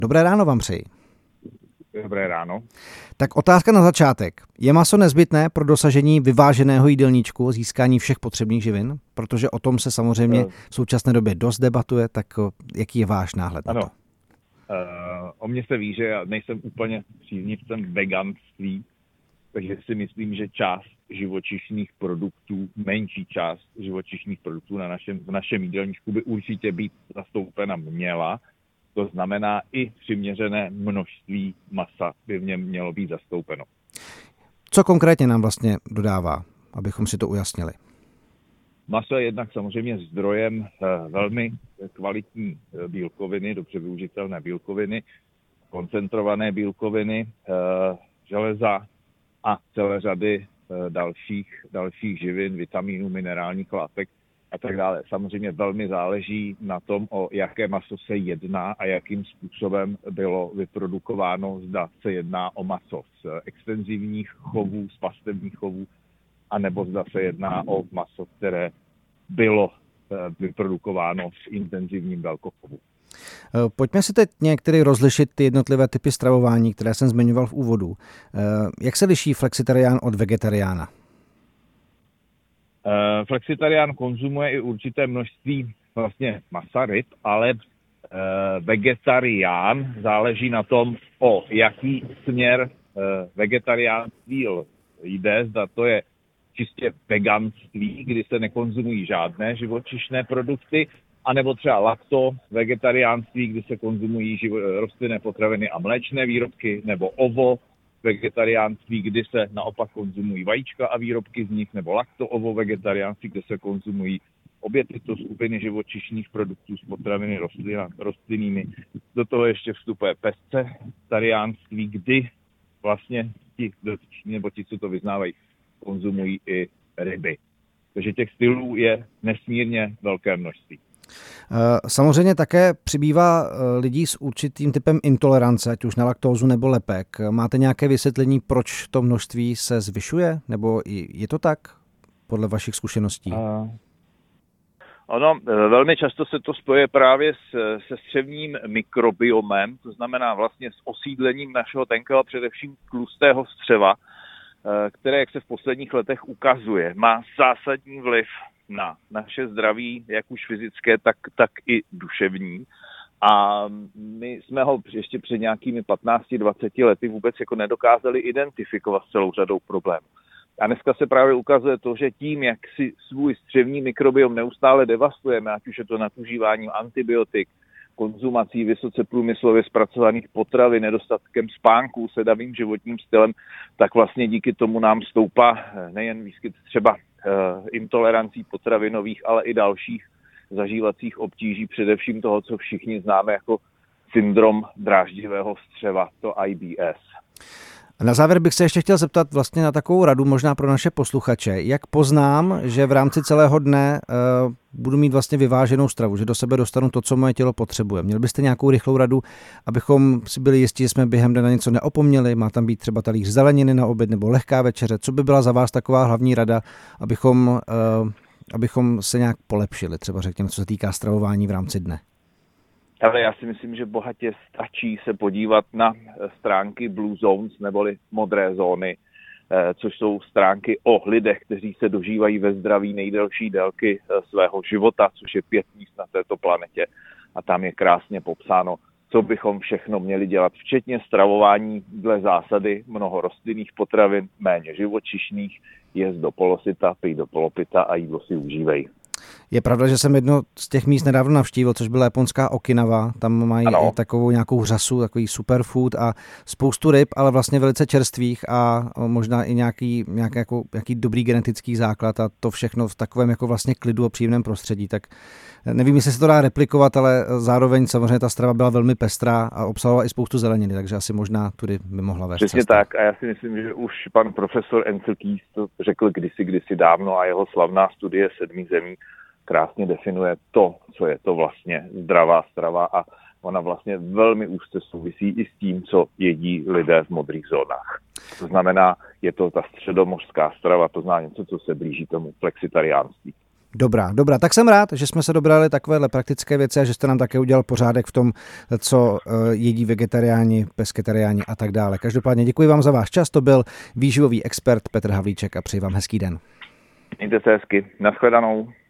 Dobré ráno vám přeji. Dobré ráno. Tak otázka na začátek. Je maso nezbytné pro dosažení vyváženého jídelníčku, získání všech potřebných živin? Protože o tom se samozřejmě v současné době dost debatuje, tak jaký je váš náhled na to? O mně se ví, že já nejsem úplně příznivcem veganství, takže si myslím, že část živočišných produktů, menší část živočišných produktů v našem jídelníčku by určitě být zastoupena měla. To znamená, i přiměřené množství masa by v něm mělo být zastoupeno. Co konkrétně nám vlastně dodává, abychom si to ujasnili? Maso je jednak samozřejmě zdrojem velmi kvalitní bílkoviny, dobře využitelné bílkoviny, koncentrované bílkoviny, železa a celé řady dalších živin, vitamínů, minerálních látek a tak dále. Samozřejmě velmi záleží na tom, o jaké maso se jedná a jakým způsobem bylo vyprodukováno. Zda se jedná o maso z extenzivních chovů, z pastevních chovů, anebo zda se jedná o maso, které bylo vyprodukováno v intenzivním velkochovu. Pojďme si teď některý rozlišit ty jednotlivé typy stravování, které jsem zmiňoval v úvodu. Jak se liší flexitarián od vegetariána? Flexitarián konzumuje i určité množství vlastně masa, ryb, ale vegetarián záleží na tom, o jaký směr vegetariánství jde, zda to je čistě veganství, kdy se nekonzumují žádné živočišné produkty, anebo třeba lakto, vegetariánství, kdy se konzumují rostlinné potraviny a mléčné výrobky, nebo ovo, vegetariánství, kdy se naopak konzumují vajíčka a výrobky z nich, nebo lakto-ovo vegetariánství, kde se konzumují obě tyto skupiny živočišných produktů z potraviny rostlinnými. Do toho ještě vstupuje pescetariánství, kdy vlastně ti dotyční, nebo ti, co to vyznávají, konzumují i ryby. Takže těch stylů je nesmírně velké množství. Samozřejmě také přibývá lidí s určitým typem intolerance, ať už na laktózu nebo lepek. Máte nějaké vysvětlení, proč to množství se zvyšuje? Nebo je to tak podle vašich zkušeností? Ono, velmi často se to spojuje právě se střevním mikrobiomem, to znamená vlastně s osídlením našeho tenkého, především tlustého střeva, které, jak se v posledních letech ukazuje, má zásadní vliv na naše zdraví, jak už fyzické, tak i duševní. A my jsme ho ještě před nějakými 15-20 lety vůbec jako nedokázali identifikovat s celou řadou problémů. A dneska se právě ukazuje to, že tím, jak si svůj střevní mikrobiom neustále devastujeme, ať už je to nadužíváním antibiotik, konzumací vysoce průmyslově zpracovaných potravin, nedostatkem spánku, sedavým životním stylem, tak vlastně díky tomu nám stoupá nejen výskyt třeba intolerancí potravinových, ale i dalších zažívacích obtíží, především toho, co všichni známe jako syndrom dráždivého střeva, to IBS. Na závěr bych se ještě chtěl zeptat vlastně na takovou radu, možná pro naše posluchače. Jak poznám, že v rámci celého dne budu mít vlastně vyváženou stravu, že do sebe dostanu to, co moje tělo potřebuje? Měl byste nějakou rychlou radu, abychom si byli jistí, že jsme během dne na něco neopomněli? Má tam být třeba talíř zeleniny na oběd nebo lehká večeře? Co by byla za vás taková hlavní rada, abychom se nějak polepšili, třeba řekněme, co se týká stravování v rámci dne? Ale já si myslím, že bohatě stačí se podívat na stránky Blue Zones neboli modré zóny, což jsou stránky o lidech, kteří se dožívají ve zdraví nejdelší délky svého života, což je 5 míst na této planetě. A tam je krásně popsáno, co bychom všechno měli dělat, včetně stravování dle zásady mnoho rostlinných potravin, méně živočišných, jíst do polosyta, pij do polopita a jídlo si užívej. Je pravda, že jsem jedno z těch míst nedávno navštívil, což byla japonská Okinawa. Tam mají i takovou nějakou řasu, takový superfood a spoustu ryb, ale vlastně velice čerstvých a možná i nějaký dobrý genetický základ a to všechno v takovém jako vlastně klidu a příjemném prostředí. Tak nevím, jestli se to dá replikovat, ale zároveň samozřejmě ta strava byla velmi pestrá a obsahovala i spoustu zeleniny, takže asi možná tudy by mohla vést. Přesně tak a já si myslím, že už pan profesor Ancel Keys to řekl kdysi dávno a jeho slavná studie 7 zemí krásně definuje to, co je to vlastně zdravá strava a ona vlastně velmi úzce souvisí i s tím, co jedí lidé v modrých zónách. To znamená, je to ta středomořská strava, to znamená něco, co se blíží tomu flexitariánství. Dobrá, tak jsem rád, že jsme se dobrali takovéhle praktické věci a že jste nám také udělal pořádek v tom, co jedí vegetariáni, pesketariáni a tak dále. Každopádně děkuji vám za váš čas, to byl výživový expert Petr Havlíček a přeji vám hezký den. Mějte se hezky, nashledanou.